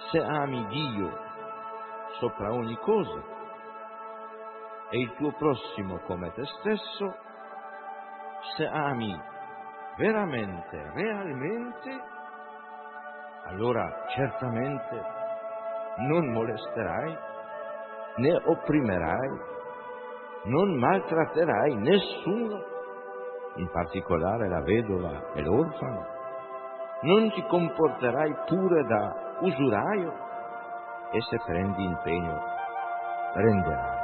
se ami Dio sopra ogni cosa e il tuo prossimo come te stesso, se ami veramente, realmente, allora certamente non molesterai, né opprimerai, non maltratterai nessuno, in particolare la vedova e l'orfano, non ti comporterai pure da usuraio e se prendi impegno renderai.